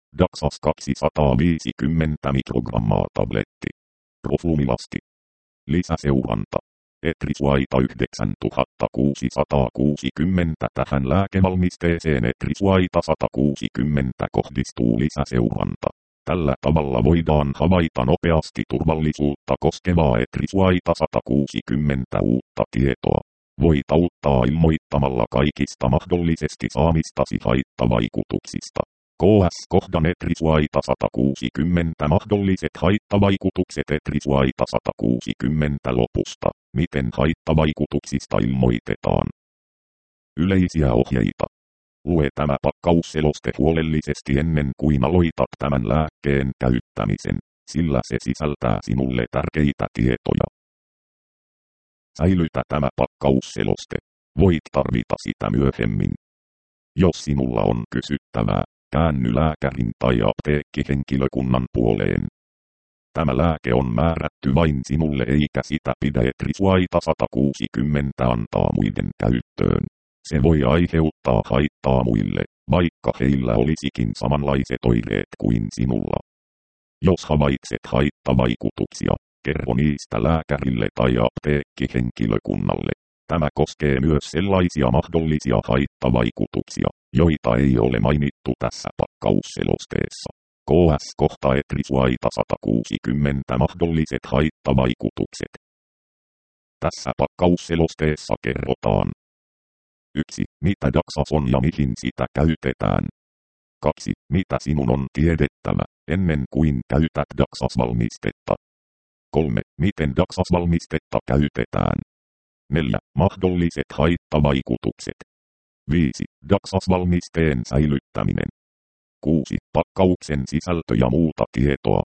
Daxas 250 mikrogrammaa tabletti. Profumilasti. Lisäseuranta. Etrisuaita 9660. Tähän lääkevalmisteeseen Etrisuaita 160 kohdistuu lisäseuranta. Tällä tavalla voidaan havaita nopeasti turvallisuutta koskevaa Etrisuaita 160 uutta tietoa. Voit auttaa ilmoittamalla kaikista mahdollisesti saamistasi haittavaikutuksista. KS-kohdan Etrisuaita 160 mahdolliset haittavaikutukset Etrisuaita 160 lopusta. Miten haittavaikutuksista ilmoitetaan? Yleisiä ohjeita. Lue tämä pakkausseloste huolellisesti ennen kuin aloitat tämän lääkkeen käyttämisen, sillä se sisältää sinulle tärkeitä tietoja. Säilytä tämä pakkausseloste. Voit tarvita sitä myöhemmin. Jos sinulla on kysyttävää, käänny lääkärin tai apteekkihenkilökunnan puoleen. Tämä lääke on määrätty vain sinulle eikä sitä pidä Etrisuaita 160 antaa muiden käyttöön. Se voi aiheuttaa haittaa muille, vaikka heillä olisikin samanlaiset oireet kuin sinulla. Jos havaitset haittavaikutuksia, kerro niistä lääkärille tai apteekkihenkilökunnalle. Tämä koskee myös sellaisia mahdollisia haittavaikutuksia, joita ei ole mainittu tässä pakkausselosteessa. KS-kohta Etrisuaita 160 mahdolliset haittavaikutukset. Tässä pakkausselosteessa kerrotaan. 1. Mitä Daxas on ja mihin sitä käytetään. 2. Mitä sinun on tiedettävä, ennen kuin käytät Daxas-valmistetta. 3. Miten Daxas-valmistetta käytetään. 4. Mahdolliset haittavaikutukset. 5. Daxas-valmisteen säilyttäminen. 6. Pakkauksen sisältö ja muuta tietoa.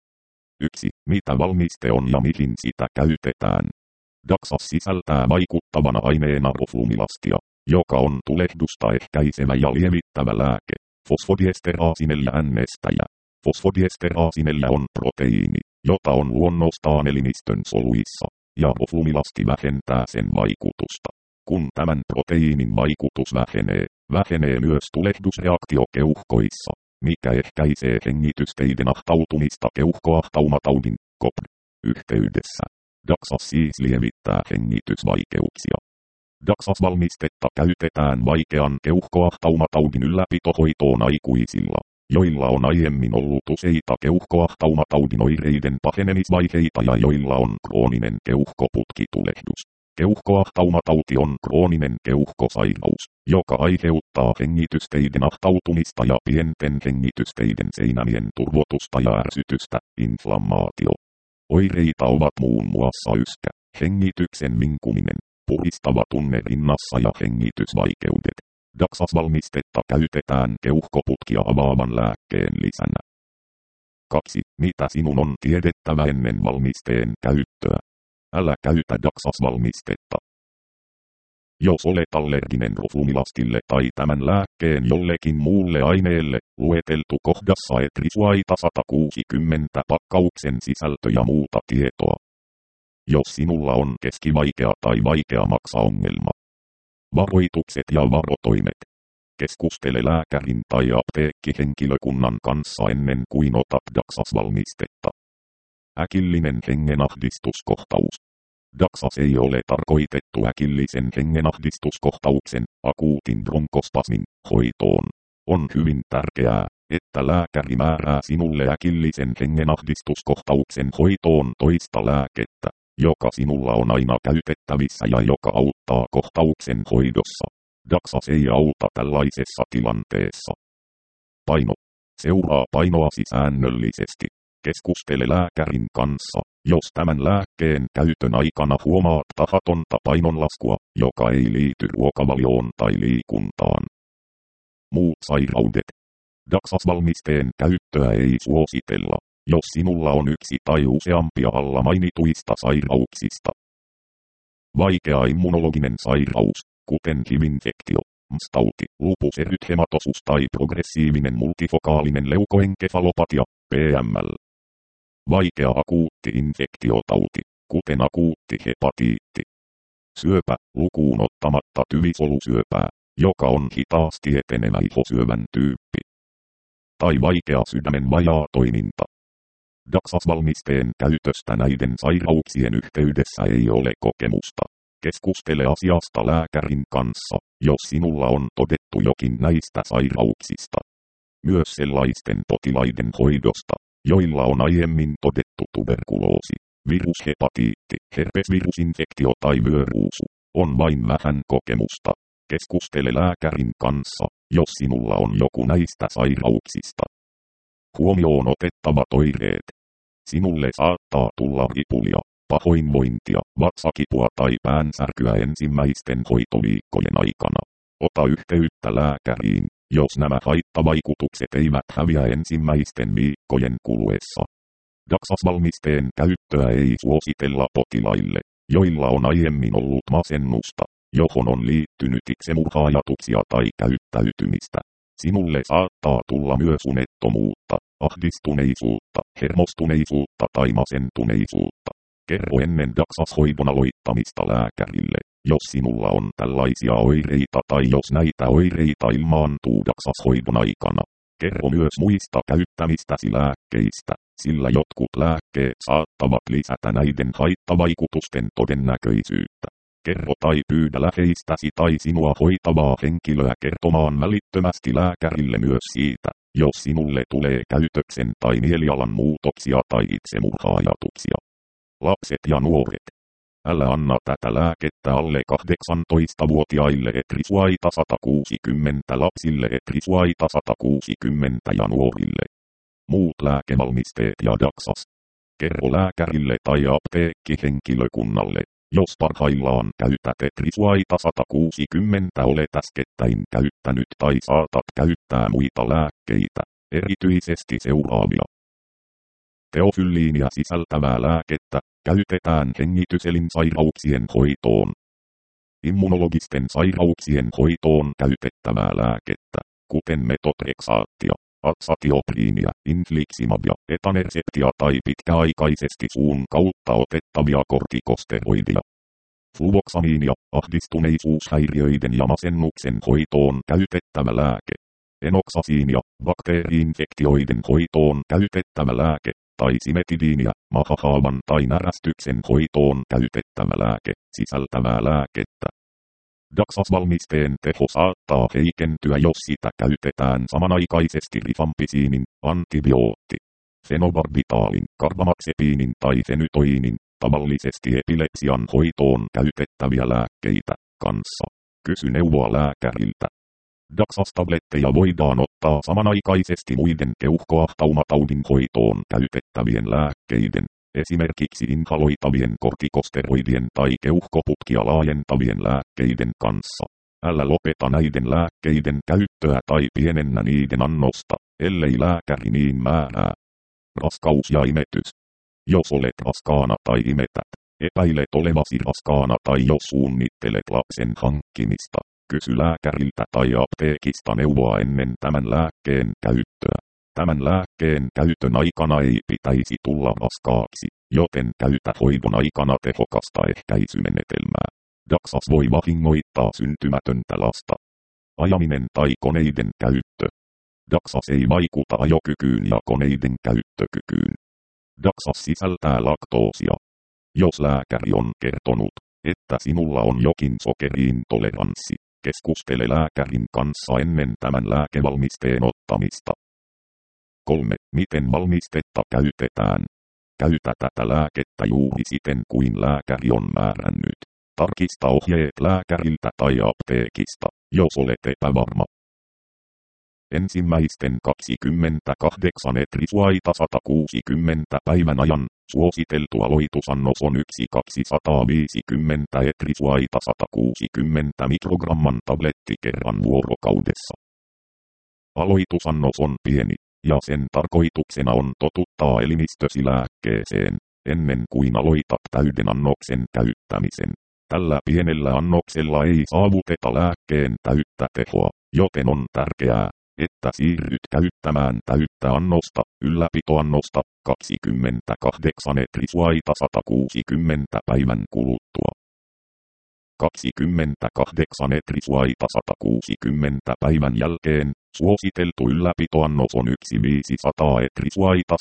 1. Mitä valmiste on ja mihin sitä käytetään. Daxas sisältää vaikuttavana aineena rofumilastia, joka on tulehdusta ehkäisevä ja lievittävä lääke. Fosfodiesteraasinellä N-estäjä. Fosfodiesteraasinellä on proteiini, jota on luonnostaan elimistön soluissa, ja rofumilasti vähentää sen vaikutusta. Kun tämän proteiinin vaikutus vähenee myös tulehdusreaktio keuhkoissa, mikä ehkäisee hengitysteiden ahtautumista keuhkoahtaumataudin yhteydessä. Daxas siis lievittää hengitysvaikeuksia. Daxas-valmistetta käytetään vaikean keuhkoahtaumataudin ylläpitohoitoon aikuisilla, joilla on aiemmin ollut useita keuhkoahtaumataudin oireiden pahenemisvaiheita ja joilla on krooninen keuhkoputkitulehdus. Keuhkoahtaumatauti on krooninen keuhkosairaus, joka aiheuttaa hengitysteiden ahtautumista ja pienten hengitysteiden seinämien turvotusta ja ärsytystä, inflammaatio. Oireita ovat muun muassa yskä, hengityksen vinkuminen, puhistava tunne rinnassa ja hengitysvaikeudet. Daxas-valmistetta käytetään keuhkoputkia avaavan lääkkeen lisänä. 2. Mitä sinun on tiedettävä ennen valmisteen käyttöä? Älä käytä Daxas-valmistetta. Jos olet allerginen rofumilastille tai tämän lääkkeen jollekin muulle aineelle, lueteltu kohdassa Etrisuaita 160 pakkauksen sisältö ja muuta tietoa. Jos sinulla on keskivaikea tai vaikea maksaongelma. Varoitukset ja varotoimet. Keskustele lääkärin tai apteekkihenkilökunnan kanssa ennen kuin otat Daxas-valmistetta. Äkillinen hengenahdistuskohtaus. Daxas ei ole tarkoitettu äkillisen hengenahdistuskohtauksen, akuutin bronkospasmin, hoitoon. On hyvin tärkeää, että lääkäri määrää sinulle äkillisen hengenahdistuskohtauksen hoitoon toista lääkettä, joka sinulla on aina käytettävissä ja joka auttaa kohtauksen hoidossa. Daxas ei auta tällaisessa tilanteessa. Paino. Seuraa painoasi säännöllisesti. Keskustele lääkärin kanssa, jos tämän lääkkeen käytön aikana huomaat tahatonta painonlaskua, joka ei liity ruokavalioon tai liikuntaan. Muut sairaudet. Daxas-valmisteen käyttöä ei suositella, jos sinulla on yksi tai useampia alla mainituista sairauksista. Vaikea immunologinen sairaus, kuten HIV-infektio, MS-tauti, lupus erythematosus tai progressiivinen multifokaalinen leukoenkefalopatia, PML. Vaikea akuutti infektiotauti, kuten akuutti hepatiitti. Syöpä, lukuun ottamatta tyvisolusyöpää, joka on hitaasti etenevä ihosyövän tyyppi. tai vaikea sydämen vajaatoiminta. Daxas-valmisteen käytöstä näiden sairauksien yhteydessä ei ole kokemusta. Keskustele asiasta lääkärin kanssa, jos sinulla on todettu jokin näistä sairauksista. Myös sellaisten potilaiden hoidosta, joilla on aiemmin todettu tuberkuloosi, virushepatiitti, herpesvirusinfektio tai vyöruusu, on vain vähän kokemusta. Keskustele lääkärin kanssa, jos sinulla on joku näistä sairauksista. Huomioon otettavat oireet. Sinulle saattaa tulla ripulia, pahoinvointia, vatsakipua tai päänsärkyä ensimmäisten hoitoviikkojen aikana. Ota yhteyttä lääkäriin, jos nämä haittavaikutukset eivät häviä ensimmäisten viikkojen kuluessa. Daxas-valmisteen käyttöä ei suositella potilaille, joilla on aiemmin ollut masennusta, johon on liittynyt itsemurha-ajatuksia tai käyttäytymistä. Sinulle saattaa tulla myös unettomuutta, ahdistuneisuutta, hermostuneisuutta tai masentuneisuutta. Kerro ennen Daxas-hoidon aloittamista lääkärille, jos sinulla on tällaisia oireita tai jos näitä oireita ilmaantuu Daxas-hoidon aikana. Kerro myös muista käyttämistäsi lääkkeistä, sillä jotkut lääkkeet saattavat lisätä näiden haittavaikutusten todennäköisyyttä. Kerro tai pyydä läheistäsi tai sinua hoitavaa henkilöä kertomaan välittömästi lääkärille myös siitä, jos sinulle tulee käytöksen tai mielialan muutoksia tai itsemurha-ajatuksia. Lapset ja nuoret. Älä anna tätä lääkettä alle 18-vuotiaille etrisuaita 160 lapsille etrisuaita 160 ja nuorille. Muut lääkevalmisteet ja Daxas. Kerro lääkärille tai apteekkihenkilökunnalle, jos parhaillaan käytät etrisuaita 160 olet äskettäin käyttänyt tai saatat käyttää muita lääkkeitä, erityisesti seuraavia. Teofylliinia sisältävää lääkettä käytetään hengityselinsairauksien hoitoon. Immunologisten sairauksien hoitoon käytettävää lääkettä, kuten metotrexaattia, atsatiopriinia, infliximabia, etanerseptia tai pitkäaikaisesti suun kautta otettavia kortikosteroidia. Fluvoksamiinia, ahdistuneisuushäiriöiden ja masennuksen hoitoon käytettävä lääke. Enoksasiinia, bakteeriinfektioiden hoitoon käytettävä lääke, tai simetidiinia, mahahaavan tai närästyksen hoitoon käytettävä lääke, sisältävää lääkettä. Daxas-valmisteen teho saattaa heikentyä, jos sitä käytetään samanaikaisesti rifampisiinin, antibiootti, fenobarbitaalin, karbamaxepiinin tai fenytoiinin, tavallisesti epilepsian hoitoon käytettäviä lääkkeitä, kanssa. Kysy neuvoa lääkäriltä. Daxas-tabletteja voidaan ottaa samanaikaisesti muiden keuhkoahtaumatautin hoitoon käytettävien lääkkeiden, esimerkiksi inhaloitavien kortikosteroidien tai keuhkoputkia laajentavien lääkkeiden kanssa. Älä lopeta näiden lääkkeiden käyttöä tai pienennä niiden annosta, ellei lääkäri niin määrää. Raskaus ja imetys. Jos olet raskaana tai imetät, epäilet olevasi raskaana tai jos suunnittelet lapsen hankkimista, kysy lääkäriltä tai apteekista neuvoa ennen tämän lääkkeen käyttöä. Tämän lääkkeen käytön aikana ei pitäisi tulla raskaaksi, joten käytä hoidon aikana tehokasta ehkäisymenetelmää. Daxas voi vahingoittaa syntymätöntä lasta. Ajaminen tai koneiden käyttö. Daxas ei vaikuta ajokykyyn ja koneiden käyttökykyyn. Daxas sisältää laktoosia. Jos lääkäri on kertonut, että sinulla on jokin sokeriin toleranssi, keskustele lääkärin kanssa ennen tämän lääkevalmisteen ottamista. 3. Miten valmistetta käytetään? Käytä tätä lääkettä juuri siten kuin lääkäri on määrännyt. Tarkista ohjeet lääkäriltä tai apteekista, jos olet epävarma. Ensimmäisten 28 etrisuaita 160 päivän ajan suositeltu aloitusannos on 1-250 etrisuaita 160 mikrogramman tabletti kerran vuorokaudessa. Aloitusannos on pieni, ja sen tarkoituksena on totuttaa elimistösi lääkkeeseen, ennen kuin aloitat täyden annoksen käyttämisen. Tällä pienellä annoksella ei saavuteta lääkkeen täyttä tehoa, joten on tärkeää, että siirryt käyttämään täyttä annosta, ylläpitoannosta, 28 etrisuaita 160 päivän kuluttua. 28 etrisuaita 160 päivän jälkeen, suositeltu ylläpitoannos on 1500 etrisuaita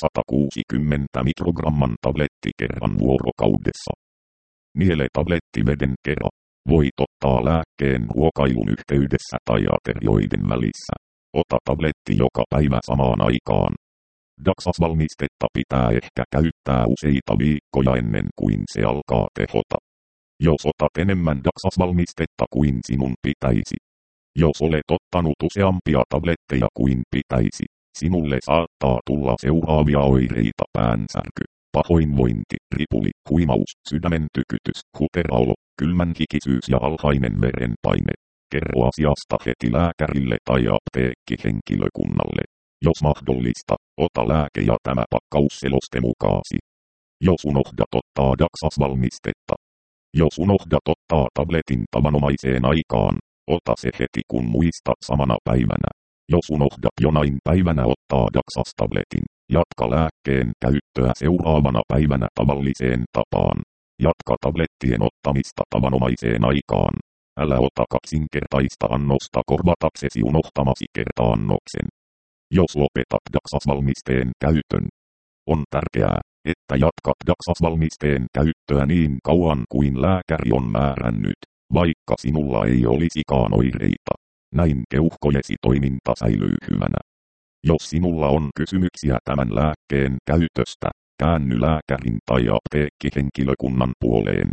160 mikrogramman tabletti kerran vuorokaudessa. Niele tabletti veden kerran. Voit ottaa lääkkeen ruokailun yhteydessä tai aterioiden välissä. Ota tabletti joka päivä samaan aikaan. Daxas-valmistetta pitää ehkä käyttää useita viikkoja ennen kuin se alkaa tehota. Jos otat enemmän Daxas-valmistetta kuin sinun pitäisi. Jos olet ottanut useampia tabletteja kuin pitäisi, sinulle saattaa tulla seuraavia oireita: päänsärky, pahoinvointi, ripuli, huimaus, sydämen tykytys, huteraulo, kylmänhikisyys ja alhainen verenpaine. Kerro asiasta heti lääkärille tai apteekkihenkilökunnalle. Jos mahdollista, ota lääke ja tämä pakkausseloste mukaasi. Jos unohdat ottaa Daxas-valmistetta. Jos unohdat ottaa tabletin tavanomaiseen aikaan, ota se heti kun muistat samana päivänä. Jos unohdat jonain päivänä ottaa Daxas-tabletin, jatka lääkkeen käyttöä seuraavana päivänä tavalliseen tapaan. Jatka tablettien ottamista tavanomaiseen aikaan. Älä ota kaksinkertaista annosta korvataksesi unohtamasi kerta-annoksen. Jos lopetat Daxas-valmisteen käytön, on tärkeää, että jatkat Daxas-valmisteen käyttöä niin kauan kuin lääkäri on määrännyt, vaikka sinulla ei olisikaan oireita. Näin keuhkojesi toiminta säilyy hyvänä. Jos sinulla on kysymyksiä tämän lääkkeen käytöstä, käänny lääkärin tai apteekkihenkilökunnan puoleen.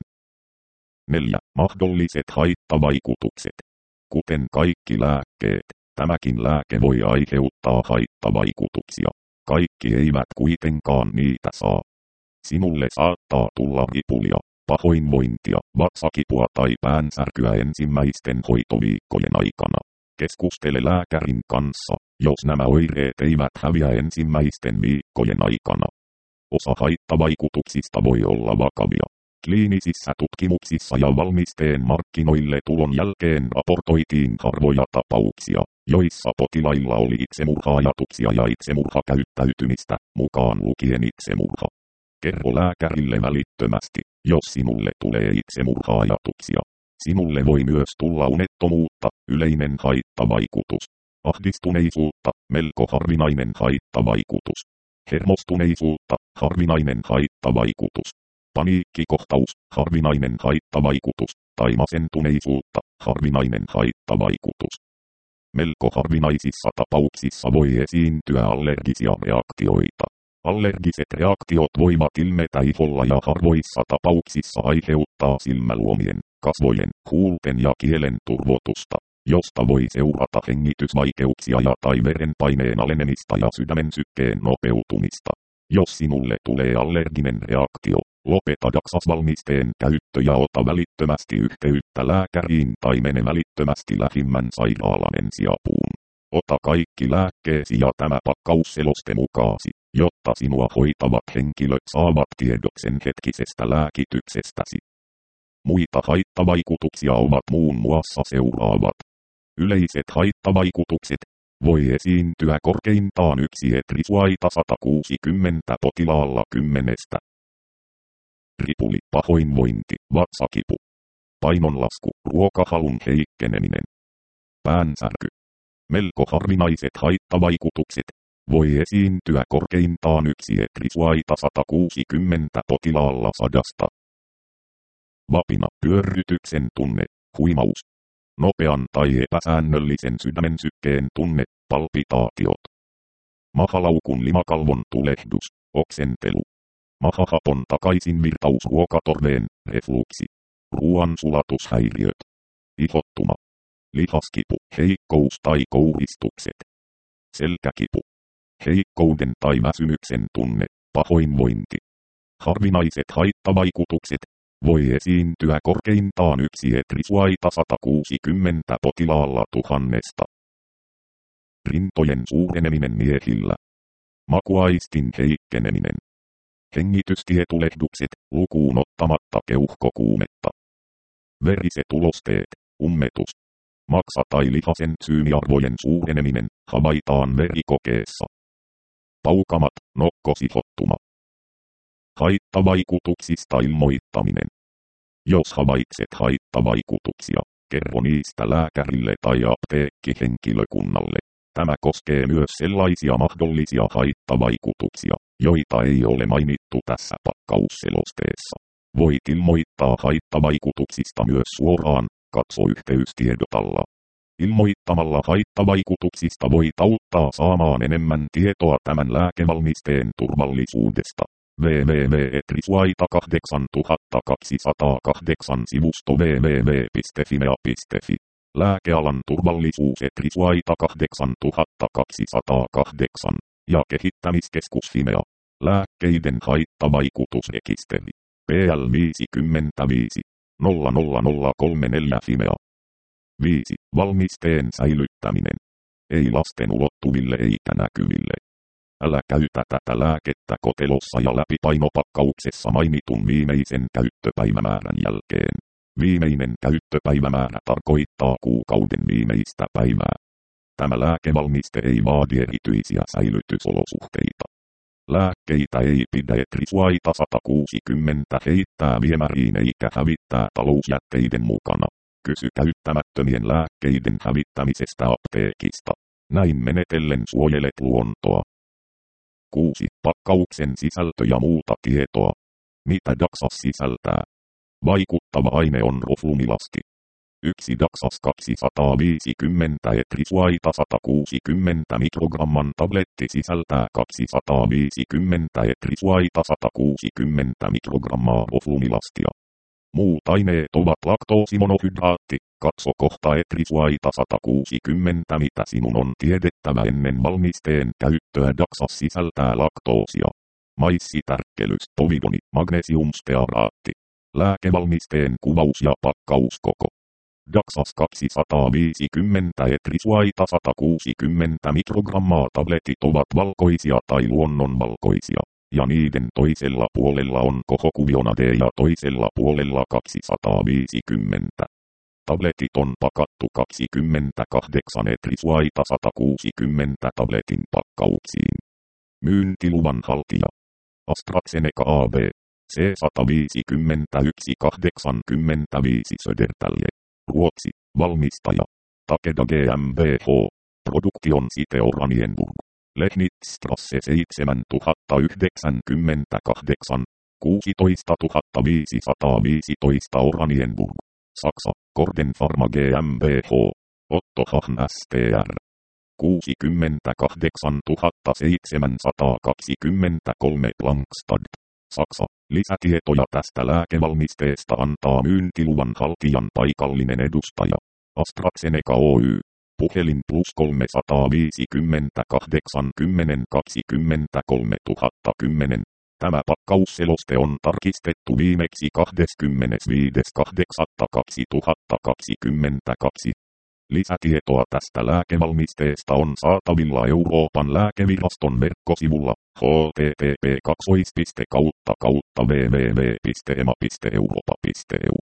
4. Mahdolliset haittavaikutukset. Kuten kaikki lääkkeet, tämäkin lääke voi aiheuttaa haittavaikutuksia. Kaikki eivät kuitenkaan niitä saa. Sinulle saattaa tulla ripulia, pahoinvointia, vatsakipua tai päänsärkyä ensimmäisten hoitoviikkojen aikana. Keskustele lääkärin kanssa, jos nämä oireet eivät häviä ensimmäisten viikkojen aikana. Osa haittavaikutuksista voi olla vakavia. Kliinisissä tutkimuksissa ja valmisteen markkinoille tulon jälkeen raportoitiin harvoja tapauksia, joissa potilailla oli itsemurha-ajatuksia ja itsemurhakäyttäytymistä, mukaan lukien itsemurha. Kerro lääkärille välittömästi, jos sinulle tulee itsemurha-ajatuksia. Sinulle voi myös tulla unettomuutta, yleinen haittavaikutus. Ahdistuneisuutta, melko harvinainen haittavaikutus. Hermostuneisuutta, harvinainen haittavaikutus. Paniikkikohtaus, harvinainen haittavaikutus, tai masentuneisuutta, harvinainen haittavaikutus. Melko harvinaisissa tapauksissa voi esiintyä allergisia reaktioita. Allergiset reaktiot voivat ilmetä iholla ja harvoissa tapauksissa aiheuttaa silmäluomien, kasvojen, huulten ja kielen turvotusta, josta voi seurata hengitysvaikeuksia ja tai verenpaineen alenemista ja sydämen sykkeen nopeutumista. Jos sinulle tulee allerginen reaktio, lopeta Daxas-valmisteen käyttö ja ota välittömästi yhteyttä lääkäriin tai mene välittömästi lähimmän sairaalan ensiapuun. Ota kaikki lääkkeesi ja tämä pakkausseloste mukaasi, jotta sinua hoitavat henkilöt saavat tiedoksen hetkisestä lääkityksestäsi. Muita haittavaikutuksia ovat muun muassa seuraavat. Yleiset haittavaikutukset. Voi esiintyä korkeintaan 1 etrisuaita 160 potilaalla 10. Ripuli, pahoinvointi, vatsakipu. Painonlasku, ruokahalun heikkeneminen. Päänsärky. Melko harvinaiset haittavaikutukset. Voi esiintyä korkeintaan 1 etrisuaita 160 potilaalla 100. Vapina, pyörrytyksen tunne, huimaus. Nopean tai epäsäännöllisen sydämen sykkeen tunne, palpitaatiot. Mahalaukun limakalvon tulehdus, oksentelu. Mahahapon takaisinvirtaus ruokatorveen, refluksi. Ruoan sulatushäiriöt. Ihottuma. Lihaskipu, heikkous tai kouristukset. Selkäkipu. Heikkouden tai väsymyksen tunne, pahoinvointi. Harvinaiset haittavaikutukset. Voi esiintyä korkeintaan 1 etrisuaita 160 potilaalla 1000. Rintojen suureneminen miehillä. Makuaistin heikkeneminen. Hengitystietulehdukset, lukuun ottamatta keuhkokuumetta. Veriset ulosteet, ummetus. Maksa- tai lihasentsyymiarvojen suureneminen havaitaan verikokeessa. Paukamat, nokkosihottuma. Haittavaikutuksista ilmoittaminen. Jos havaitset haittavaikutuksia, kerro niistä lääkärille tai apteekkihenkilökunnalle. Tämä koskee myös sellaisia mahdollisia haittavaikutuksia, joita ei ole mainittu tässä pakkausselosteessa. Voit ilmoittaa haittavaikutuksista myös suoraan, katso yhteystiedot alla. Ilmoittamalla haittavaikutuksista voit auttaa saamaan enemmän tietoa tämän lääkevalmisteen turvallisuudesta. www.etrisuaita8208 sivusto www.fimea.fi. Lääkealan turvallisuus Etrisuaita 8208 ja kehittämiskeskus Fimea. Lääkkeiden haittavaikutusrekisteri. PL 55 00034 Fimea. 5. Valmisteen säilyttäminen. Ei lasten ulottuville eikä näkyville. Älä käytä tätä lääkettä kotelossa ja läpipainopakkauksessa mainitun viimeisen käyttöpäivämäärän jälkeen. Viimeinen käyttöpäivämäärä tarkoittaa kuukauden viimeistä päivää. Tämä lääkevalmiste ei vaadi erityisiä säilytysolosuhteita. Lääkkeitä ei pidä Etrisuaita 160 heittää viemäriin eikä hävittää talousjätteiden mukana. Kysy käyttämättömien lääkkeiden hävittämisestä apteekista. Näin menetellen suojelet luontoa. 6. Pakkauksen sisältö ja muuta tietoa. Mitä Daxas sisältää? Vaikuttava aine on roflumilasti. 1 Daxas 250 Etrisuaita 160 mikrogramman tabletti sisältää 250 Etrisuaita 160 mikrogrammaa roflumilastia. Muut aineet ovat laktoosimonohydraatti. Katso kohta Etrisuaita 160 mitä sinun on tiedettävä ennen valmisteen käyttöä. Daxas sisältää laktoosia. Maissitärkkelys, povidoni, magnesiumstearaatti. Lääkevalmisteen kuvaus ja pakkauskoko. Daxas 250 Etrisuaita 160 mikrogrammaa tabletit ovat valkoisia tai luonnonvalkoisia, ja niiden toisella puolella on kohokuviona D ja toisella puolella 250. Tabletit on pakattu 28 Etrisuaita 160 tabletin pakkauksiin. Myyntiluvan haltija. AstraZeneca AB. C151-85 Södertälje. Ruotsi. Valmistaja. Takeda GmbH. Produktion site Oranienburg. Lehnitstrasse 7098, 16515 Oranienburg. Saksa. Korden Pharma GmbH. Otto Hahn STR. 68723 Blankstad. Saksa. Lisätietoja tästä lääkevalmisteesta antaa myyntiluvan haltijan paikallinen edustaja. AstraZeneca Oy. Puhelin +350 80 20 3010. Tämä pakkausseloste on tarkistettu viimeksi 25.8.2022. Lisätietoa tästä lääkevalmisteesta on saatavilla Euroopan lääkeviraston verkkosivulla http://www.ema.europa.eu